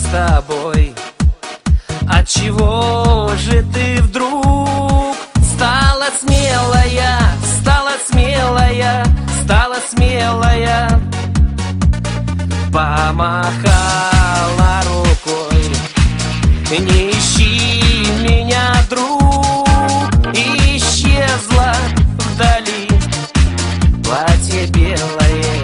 тобой. Отчего же ты вдруг стала смелая, стала смелая, стала смелая? Помахала рукой: не ищи меня, друг. И исчезла вдали платье белое.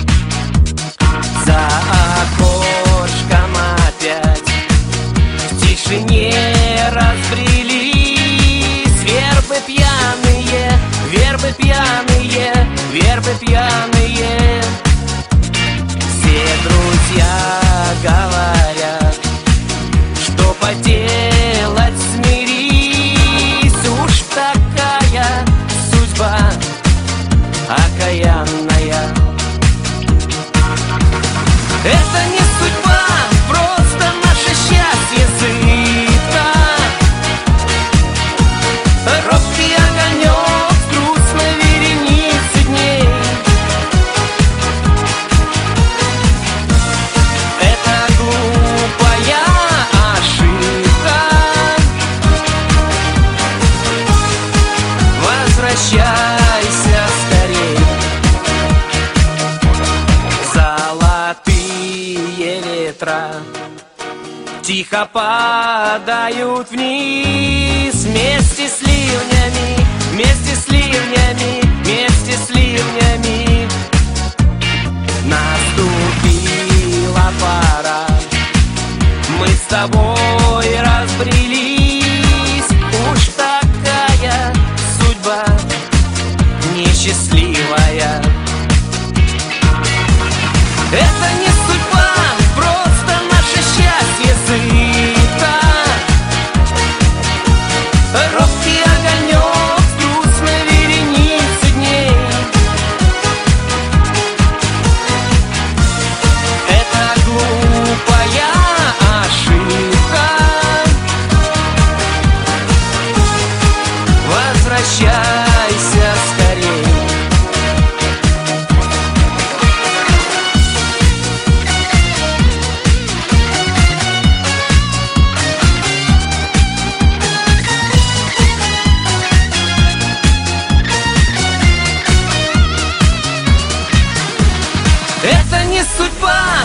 За окошком опять в тишине разбрелись вербы пьяные, вербы пьяные, вербы пьяные. Все друзья говорят, что поделать, смирись. Уж такая судьба окаянная. Это не судьба, просто наше счастье сыто. Робкий огонек в грустной веренице дней. Это глупая ошибка. Возвращайся скорей. Золотые ветра тихо падают вниз вместе с ливнями, вместе с ливнями, вместе с ливнями. Наступила пора, мы с тобой разбрелись. Уж такая судьба несчастливая. Это не судьба, просто наше счастье сыто. Робкий огонек в грустной веренице дней. Это глупая ошибка. Возвращайся скорей. Это не судьба,